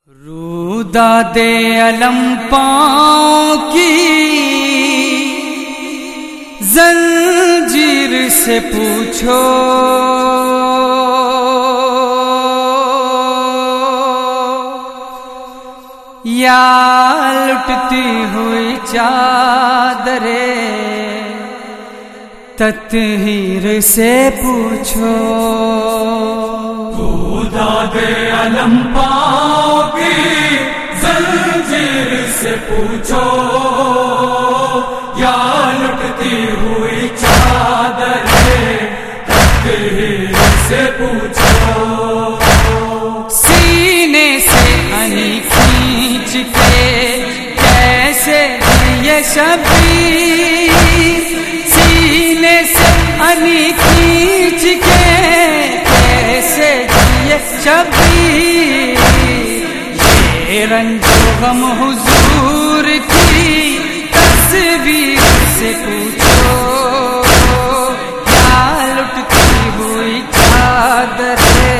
روداد علم پاؤں کی زنجیر سے پوچھو، یا لٹتی ہوئی چادر تطہیر سے پوچھو۔ روداد علم پاؤں کی زنجیر سے پوچھو، یا لٹتی ہوئی چادر تطہیر سے پوچھو۔ سینے سے انی کھینچ کے کیسے یہ شبیر، سینے سے انی کھینچ کے کیسے یہ شبیر، یہ رنج و غم حضور کی تصویر سے پوچھو، یا لٹتی ہوئی چادر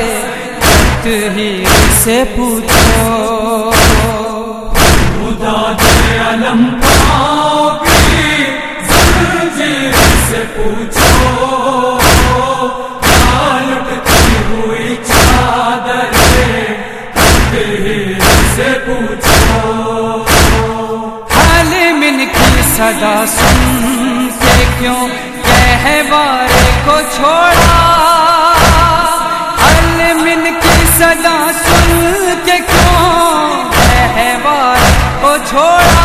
تطہیر سے پوچھو۔ روداد علم پاؤں کی زنجیر سے پوچھو، یا لٹتی ہوئی چادر تطہیر سے پوچھو۔ حال من کی صدا سن کے کیوں گہوارے کو چھوڑا، حال من کی صدا سن کے کیوں گہوارے کو چھوڑا،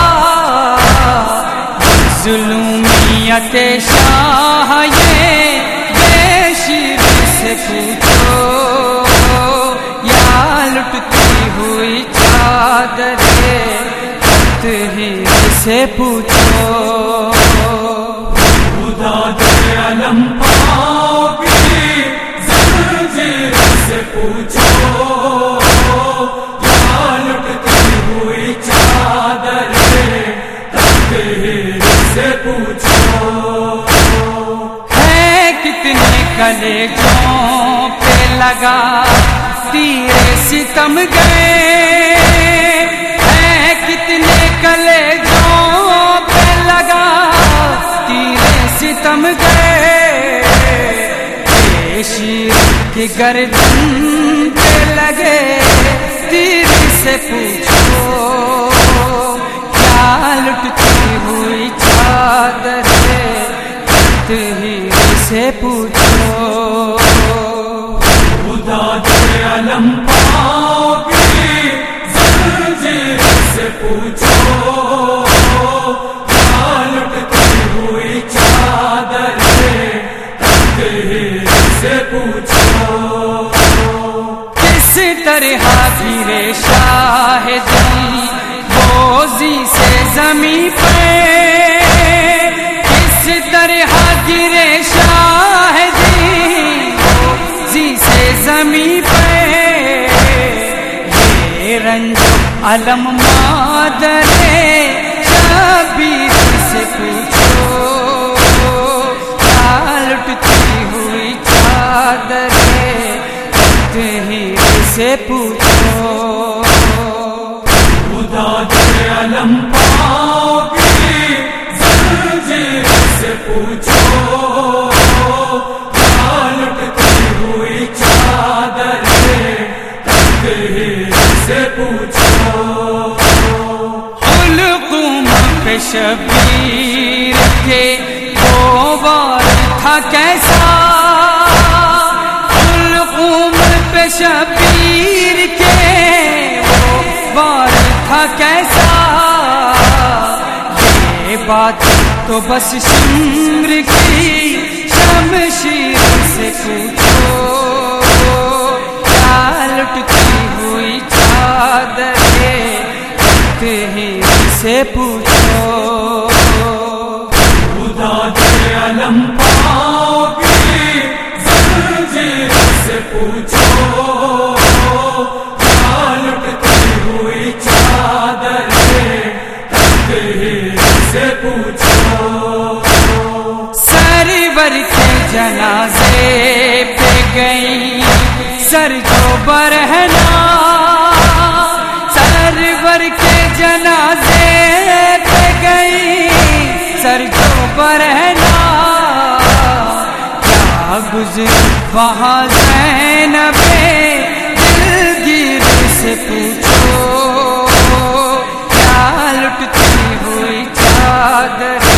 ظلمیت شاہ یہ بے شیر سے پوچھو، یا لٹتی ہوئی چادر تطہیر سے پوچھو۔ روداد علم پاؤں کی زنجیر سے پوچھو، یا لٹتی ہوئی چادر تطہیر سے پوچھو۔ ہے کتنے کلیجوں پہ لگا تیرے ستم گئے، ہے کتنے کلیجوں پہ لگا تیرے ستم گئے، یہ شیر کی گردن پہ لگے تیر سے پوچھو، کیا لٹتی ہوئی چادر تطہیر سے پوچھو۔ روداد علم پاؤں کی زنجیر سے پوچھو، یا لٹتی ہوئی چادر تطہیر سے پوچھو۔ کس طرح گرے شاہدی بوزی سے زمیں پہ، کس طرح گرے شاہدی بوزی سے زمیں پہ، یہ رنج علم مادر شبیر سے پوچھو، کیا لٹتی ہوئی چادر تطہیر سے پوچھو۔ روداد علم پاؤں کی زنجیر سے پوچھو، یا لٹتی ہوئی چادر تطہیر سے پوچھو۔ حلقوم پہ شبیر کے وہ وار تھا کیسا، حلقوم پہ شبیر کے وہ وار تھا کیسا، یہ بات تو بس شمر کی شمشیر سے پوچھو، کیا لٹتی ہوئی چادر تطہیر سے پوچھو۔ روداد علم پاؤں کی زنجیر سے پوچھو، یا لٹتی ہوئی چادر تطہیر سے پوچھو۔ سرور کے جنازے پہ گئی سر جو برہنا، برہنا کیا گزری وہاں زینب دلگیر سے پوچھو کیا لٹتی ہوئی چادر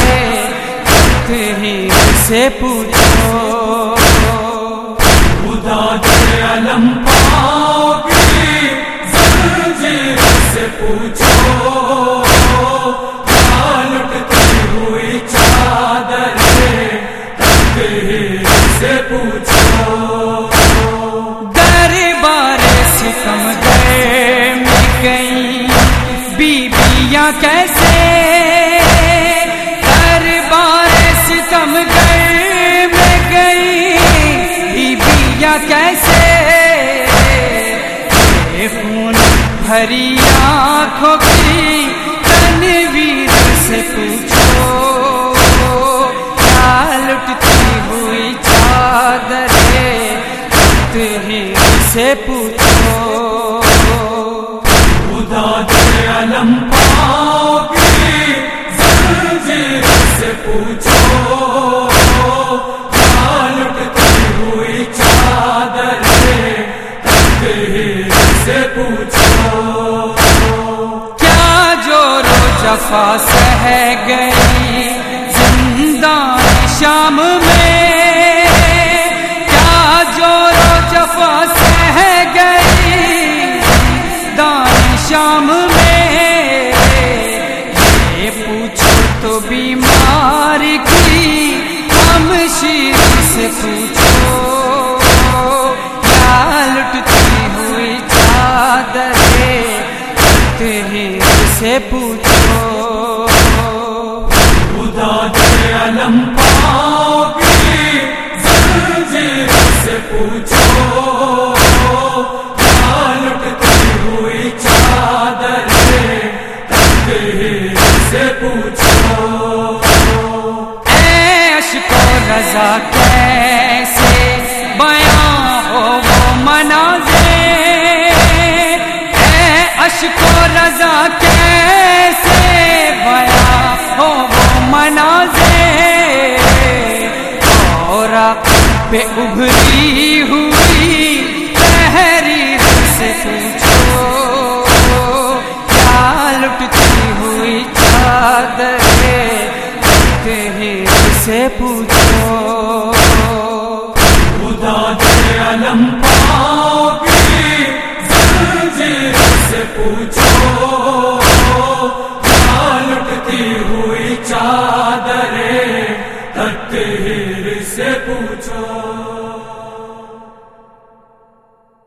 ہی سے پوچھو خدا کے علم پاکی زنجیر سے پوچھو کیا لٹتی ہوئی چادر تطہیر سے پوچھو دربار ستم گئے میں گئی بیویاں کیسے دربار ستم گئے میں گئی بیویاں کیسے خون بھری آنکھوں کی تنویر سے پوچھو کیا لٹتی ہوئی چادر تطہیر سے پوچھو خدا کے علم پاکی زنجیر سے پوچھو کیا لٹتی ہوئی چادر تطہیر سے پوچھو کیا جور و جفا سہ گئی زندان شام میں کیا جور و جفا سہ گئی زندان شام میں یہ پوچھو تو بیمار کی ہمشیر سے پوچھو کیا لٹتی ہوئی چادر تطہیر سے پوچھو خدا کے علم پاکی زنجیر سے پوچھو کیا لٹتی ہوئی چادر تطہیر سے پوچھو اے عشق و رضا کیسے بیاں ہو وہ مناظر اے عشق و رضا کیسے بیاں ہو وہ مناظر اور پہ ابھری ہوئی تحریر سے پوچھو کیا لٹتی ہوئی چادر تطہیر سے پوچھو خدا کے علم پاکی زنجیر سے پوچھو کیا لٹتی ہوئی چادر تطہیر سے پوچھو